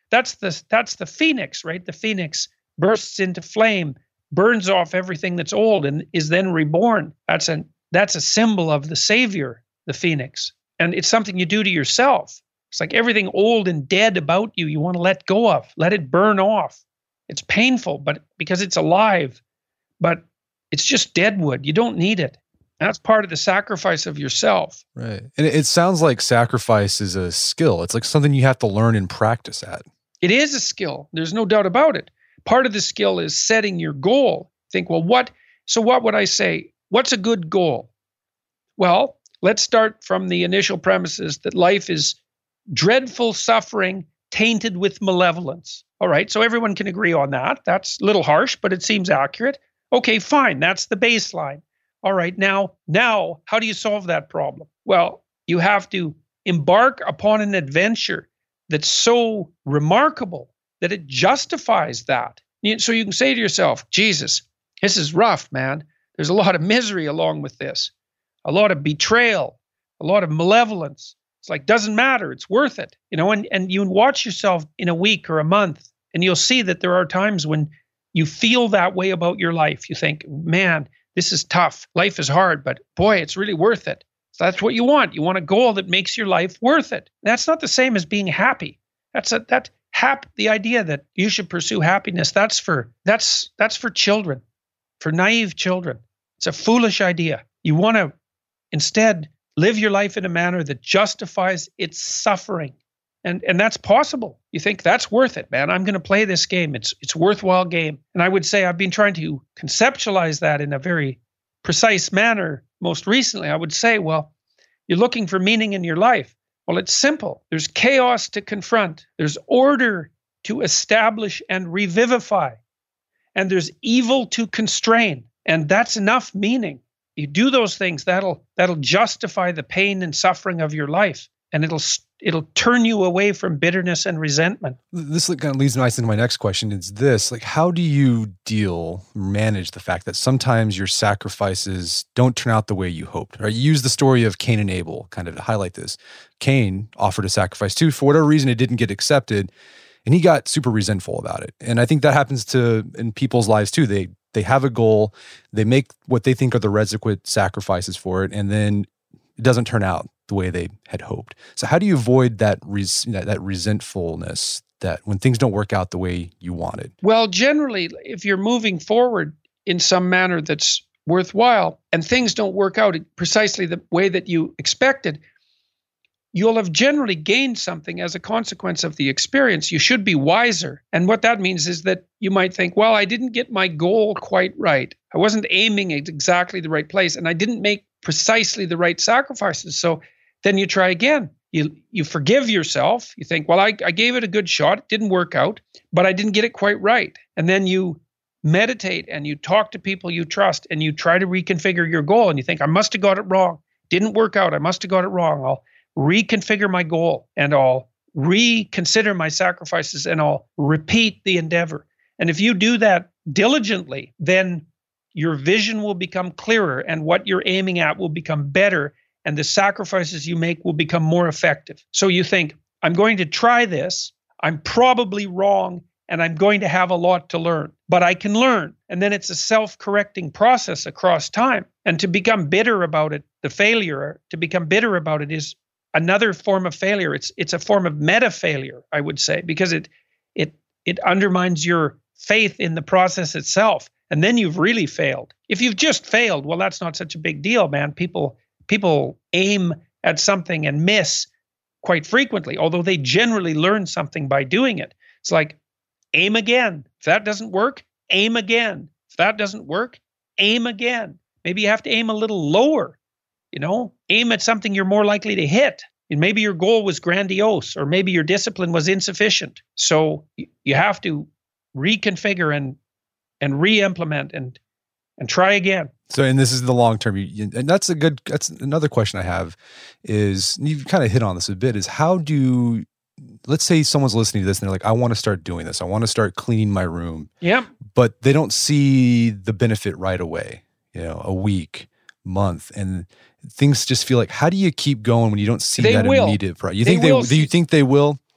that's the that's the phoenix, right? The phoenix bursts into flame, burns off everything that's old, and is then reborn. That's a that's a symbol of the Savior, the phoenix. And it's something you do to yourself. It's like everything old and dead about you, you want to let go of, let it burn off. It's painful, but because it's alive, but it's just dead wood. You don't need it. That's part of the sacrifice of yourself. Right. And it, it sounds like sacrifice is a skill. It's like something you have to learn and practice at. It is a skill. There's no doubt about it. Part of the skill is setting your goal. Think, well, what, so what would I say? What's a good goal? Well, let's start from the initial premises that life is dreadful suffering tainted with malevolence. All right, so everyone can agree on that. That's a little harsh, but it seems accurate. Okay, fine, that's the baseline. All right, now, now, how do you solve that problem? Well, you have to embark upon an adventure that's so remarkable that it justifies that. So you can say to yourself, Jesus, this is rough, man. There's a lot of misery along with this, a lot of betrayal, a lot of malevolence. It's like, doesn't matter. It's worth it. You know, and, and you watch yourself in a week or a month, and you'll see that there are times when you feel that way about your life. You think, man, this is tough. Life is hard, but boy, it's really worth it. So that's what you want. You want a goal that makes your life worth it. That's not the same as being happy. That's a, that hap, the idea that you should pursue happiness. That's for, that's, that's for children, for naive children. It's a foolish idea. You want to instead live your life in a manner that justifies its suffering. And and that's possible. You think that's worth it, man. I'm going to play this game. It's it's a worthwhile game. And I would say I've been trying to conceptualize that in a very precise manner most recently. I would say, well, you're looking for meaning in your life. Well, it's simple. There's chaos to confront. There's order to establish and revivify. And there's evil to constrain. And that's enough meaning. You do those things, that'll that'll justify the pain and suffering of your life. And it'll it'll turn you away from bitterness and resentment. This kind of leads nicely into my next question. It's this, like, how do you deal, manage the fact that sometimes your sacrifices don't turn out the way you hoped? Right? You use the story of Cain and Abel kind of to highlight this. Cain offered a sacrifice too. For whatever reason, it didn't get accepted. And he got super resentful about it. And I think that happens to in people's lives too. They they have a goal, they make what they think are the requisite sacrifices for it, and then it doesn't turn out the way they had hoped. So how do you avoid that res, that, that resentfulness that when things don't work out the way you wanted? Well, generally, if you're moving forward in some manner that's worthwhile and things don't work out precisely the way that you expected, you'll have generally gained something as a consequence of the experience. You should be wiser. And what that means is that you might think, well, I didn't get my goal quite right. I wasn't aiming at exactly the right place, and I didn't make precisely the right sacrifices. So then you try again. You you forgive yourself. You think, well, I, I gave it a good shot. It didn't work out, but I didn't get it quite right. And then you meditate and you talk to people you trust and you try to reconfigure your goal. And you think, I must have got it wrong. Didn't work out. I must have got it wrong. I'll reconfigure my goal and I'll reconsider my sacrifices and I'll repeat the endeavor. And if you do that diligently, then your vision will become clearer and what you're aiming at will become better and the sacrifices you make will become more effective. So you think, I'm going to try this. I'm probably wrong and I'm going to have a lot to learn, but I can learn. And then it's a self-correcting process across time. And to become bitter about it, the failure, to become bitter about it is another form of failure. It's it's a form of meta-failure, I would say, because it it it undermines your faith in the process itself. And then you've really failed. If you've just failed, well, that's not such a big deal, man. People people aim at something and miss quite frequently, although they generally learn something by doing it. It's like, aim again. If that doesn't work, aim again. If that doesn't work, aim again. Maybe you have to aim a little lower. You know, aim at something you're more likely to hit. And maybe your goal was grandiose, or maybe your discipline was insufficient. So you have to reconfigure and and re-implement and and try again. So, and this is the long term. And that's a good, that's another question I have is, you've kind of hit on this a bit, is how do, let's say someone's listening to this and they're like, I want to start doing this. I want to start cleaning my room. Yeah. But they don't see the benefit right away, you know, a week, month, and things just feel like, how do you keep going when you don't see they that will. immediate price? You they think they, will do you think they will?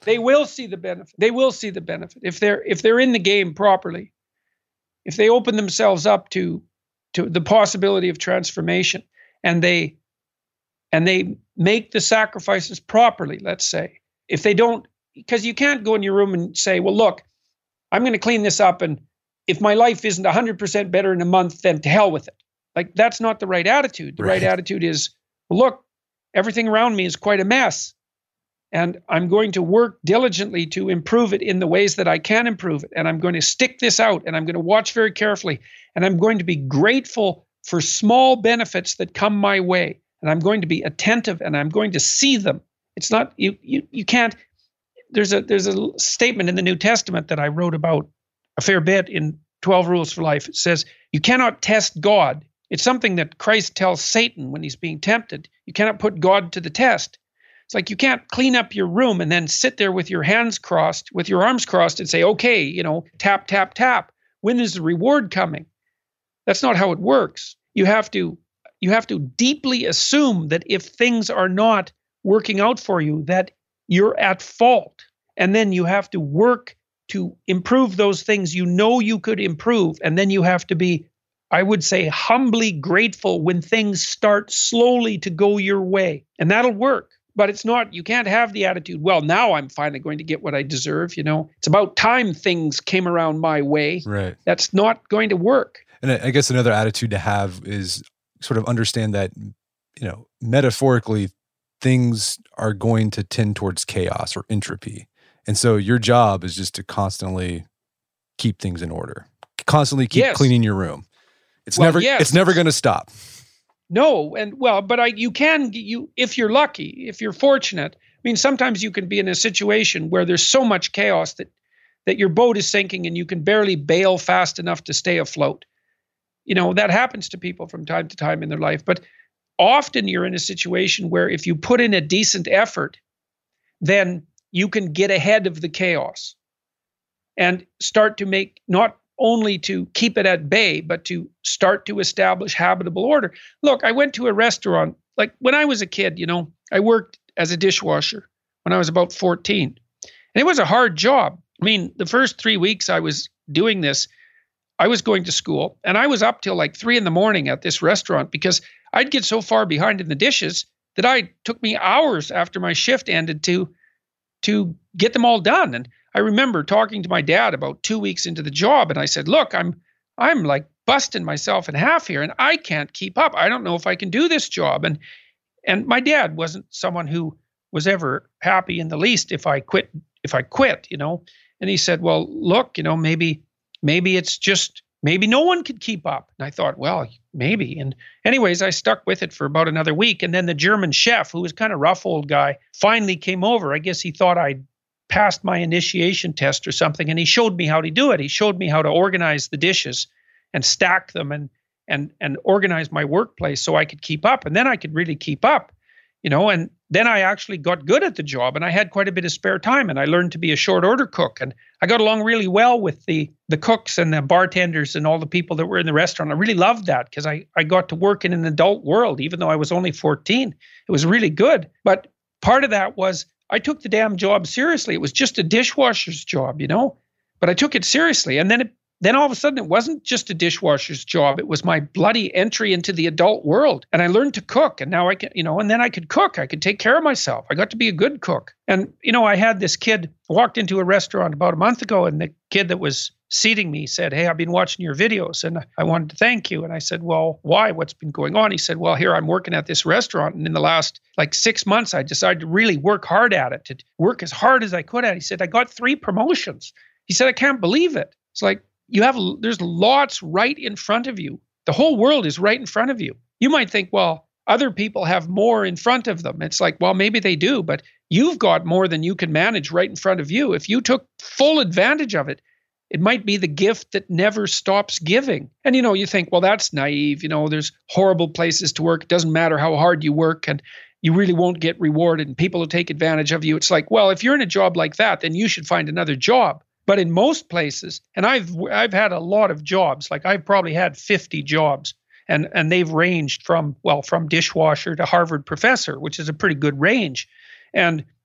They will see the benefit. They will see the benefit if they're if they're in the game properly. If they open themselves up to to the possibility of transformation, and they and they make the sacrifices properly, let's say. If they don't, because you can't go in your room and say, well, look, I'm going to clean this up, and if my life isn't one hundred percent better in a month, then to hell with it. Like, that's not the right attitude. The right, right attitude is, well, look, everything around me is quite a mess, and I'm going to work diligently to improve it in the ways that I can improve it, and I'm going to stick this out, and I'm going to watch very carefully, and I'm going to be grateful for small benefits that come my way, and I'm going to be attentive, and I'm going to see them. It's not, you you you can't, there's a there's a statement in the New Testament that I wrote about a fair bit in twelve Rules for Life. It says, you cannot test God. It's something that Christ tells Satan when he's being tempted. You cannot put God to the test. It's like you can't clean up your room and then sit there with your hands crossed, with your arms crossed and say, okay, you know, tap, tap, tap. When is the reward coming? That's not how it works. You have to, you have to deeply assume that if things are not working out for you, that you're at fault. And then you have to work to improve those things you know you could improve. And then you have to be, I would say, humbly grateful when things start slowly to go your way. And that'll work. But it's not, you can't have the attitude, well, now I'm finally going to get what I deserve. You know, it's about time things came around my way. Right. That's not going to work. And I guess another attitude to have is sort of understand that, you know, metaphorically, things are going to tend towards chaos or entropy. And so your job is just to constantly keep things in order, constantly keep yes. cleaning your room. It's well, never, yes. it's never going to stop. No. And well, but I, you can, you, if you're lucky, if you're fortunate, I mean, sometimes you can be in a situation where there's so much chaos that, that your boat is sinking and you can barely bail fast enough to stay afloat. You know, that happens to people from time to time in their life, but often you're in a situation where if you put in a decent effort, then you can get ahead of the chaos and start to make, not only to keep it at bay, but to start to establish habitable order. Look, I went to a restaurant, like when I was a kid, you know, I worked as a dishwasher when I was about fourteen. And it was a hard job. I mean, the first three weeks I was doing this, I was going to school and I was up till like three in the morning at this restaurant because I'd get so far behind in the dishes that I took me hours after my shift ended to, to get them all done. And I remember talking to my dad about two weeks into the job, and I said, look, I'm I'm like busting myself in half here, and I can't keep up. I don't know if I can do this job. And and my dad wasn't someone who was ever happy in the least if I quit, if I quit, you know. And he said, well, look, you know, maybe, maybe it's just, maybe no one could keep up. And I thought, well, maybe. And anyways, I stuck with it for about another week. And then the German chef, who was kind of rough old guy, finally came over. I guess he thought I'd passed my initiation test or something, and he showed me how to do it. He showed me how to organize the dishes and stack them and and and organize my workplace so I could keep up. And then I could really keep up, you know, and then I actually got good at the job, and I had quite a bit of spare time, and I learned to be a short order cook, and I got along really well with the the cooks and the bartenders and all the people that were in the restaurant. I really loved that because I, I got to work in an adult world, even though I was only fourteen. It was really good. But part of that was I took the damn job seriously. It was just a dishwasher's job, you know, but I took it seriously. And then it, then all of a sudden it wasn't just a dishwasher's job. It was my bloody entry into the adult world. And I learned to cook. And now I can, you know, and then I could cook. I could take care of myself. I got to be a good cook. And, you know, I had this kid walked into a restaurant about a month ago, and the kid that was seating me said, hey, I've been watching your videos and I wanted to thank you. And I said, well, why? What's been going on? He said, well, here I'm working at this restaurant. And in the last like six months, I decided to really work hard at it, to work as hard as I could at it. He said, I got three promotions. He said, I can't believe it. It's like, you have, there's lots right in front of you. The whole world is right in front of you. You might think, well, other people have more in front of them. It's like, well, maybe they do, but you've got more than you can manage right in front of you. If you took full advantage of it, it might be the gift that never stops giving. And, you know, you think, well, that's naive. You know, there's horrible places to work. It doesn't matter how hard you work and you really won't get rewarded and people will take advantage of you. It's like, well, if you're in a job like that, then you should find another job. But in most places, and I've I've had a lot of jobs, like I've probably had fifty jobs, and, and they've ranged from, well, from dishwasher to Harvard professor, which is a pretty good range. And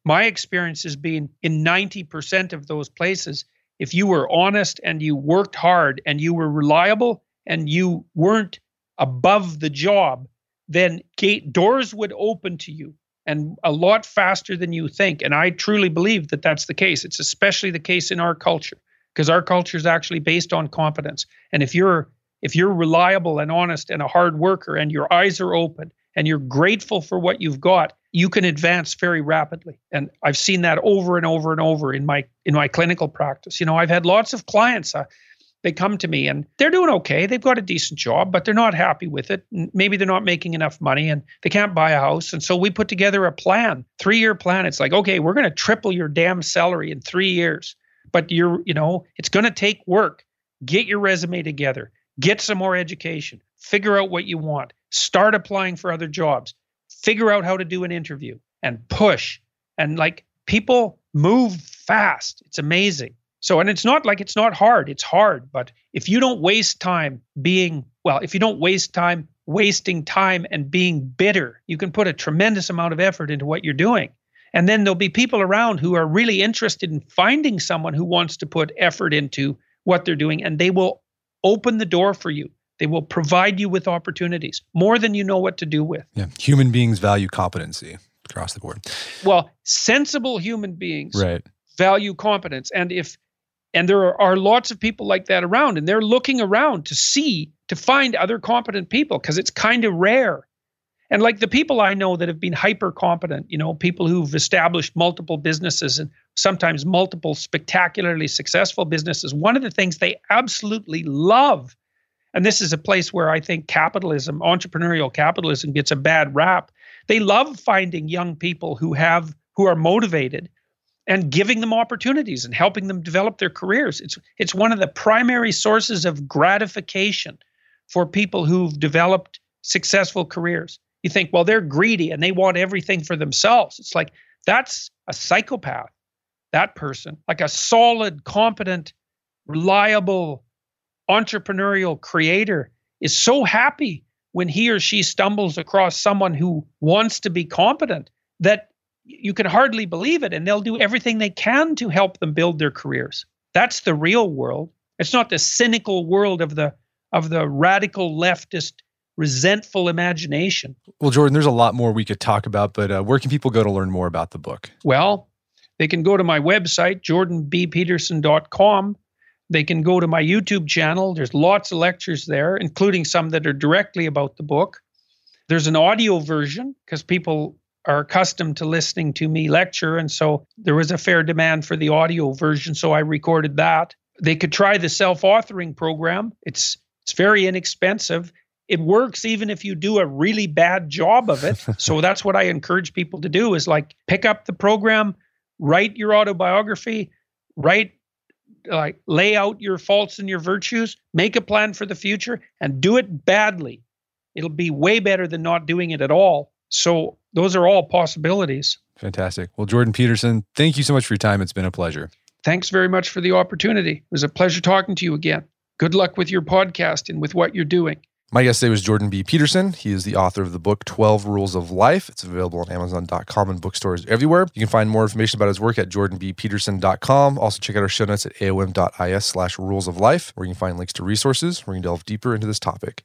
My experience has been in ninety percent of those places, if you were honest and you worked hard and you were reliable and you weren't above the job, then gate doors would open to you, and a lot faster than you think. And I truly believe that that's the case. It's especially the case in our culture, because our culture is actually based on competence. And if you're if you're reliable and honest and a hard worker and your eyes are open and you're grateful for what you've got, you can advance very rapidly. And I've seen that over and over and over in my in my clinical practice. You know, I've had lots of clients. Uh, they come to me and they're doing okay. They've got a decent job, but they're not happy with it. Maybe they're not making enough money and they can't buy a house. And so we put together a plan, three-year plan. It's like, okay, we're going to triple your damn salary in three years. But you're, you know, it's going to take work. Get your resume together. Get some more education. Figure out what you want. Start applying for other jobs. Figure out how to do an interview and push. And like, people move fast. It's amazing. So, and it's not like it's not hard. It's hard. But if you don't waste time being, well, if you don't waste time wasting time and being bitter, you can put a tremendous amount of effort into what you're doing. And then there'll be people around who are really interested in finding someone who wants to put effort into what they're doing, and they will open the door for you. They will provide you with opportunities, more than you know what to do with. Yeah, human beings value competency across the board. Well, sensible human beings right. value competence. And if and there are, are lots of people like that around, and they're looking around to see, to find other competent people, because it's kind of rare. And like the people I know that have been hyper competent, you know, people who've established multiple businesses and sometimes multiple spectacularly successful businesses, one of the things they absolutely love, and this is a place where I think capitalism, entrepreneurial capitalism, gets a bad rap. They love finding young people who have, who are motivated and giving them opportunities and helping them develop their careers. It's, it's one of the primary sources of gratification for people who've developed successful careers. You think, well, they're greedy and they want everything for themselves. It's like, that's a psychopath, that person. Like a solid, competent, reliable, entrepreneurial creator is so happy when he or she stumbles across someone who wants to be competent that you can hardly believe it, and they'll do everything they can to help them build their careers. That's the real world. It's not the cynical world of the of the radical leftist resentful imagination. Well, Jordan, there's a lot more we could talk about, but uh, where can people go to learn more about the book? Well, they can go to my website, jordan b peterson dot com. They can go to my YouTube channel. There's lots of lectures there, including some that are directly about the book. There's an audio version because people are accustomed to listening to me lecture, and so there was a fair demand for the audio version, so I recorded that. They could try the self-authoring program. It's it's very inexpensive. It works even if you do a really bad job of it. So that's what I encourage people to do, is like pick up the program, write your autobiography, write, like lay out your faults and your virtues, make a plan for the future, and do it badly. It'll be way better than not doing it at all. So those are all possibilities. Fantastic. Well, Jordan Peterson, thank you so much for your time. It's been a pleasure. Thanks very much for the opportunity. It was a pleasure talking to you again. Good luck with your podcast and with what you're doing. My guest today was Jordan B. Peterson. He is the author of the book, twelve Rules of Life. It's available on amazon dot com and bookstores everywhere. You can find more information about his work at jordan b peterson dot com. Also, check out our show notes at aom dot is slash rules of life, where you can find links to resources where you can delve deeper into this topic.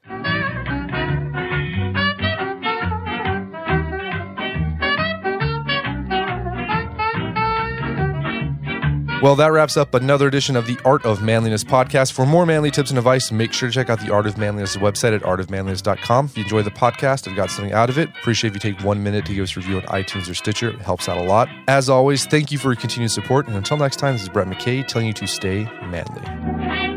Well, that wraps up another edition of the Art of Manliness podcast. For more manly tips and advice, make sure to check out the Art of Manliness website at art of manliness dot com. If you enjoy the podcast, I've got something out of it. Appreciate if you take one minute to give us a review on iTunes or Stitcher. It helps out a lot. As always, thank you for your continued support. And until next time, this is Brett McKay telling you to stay manly.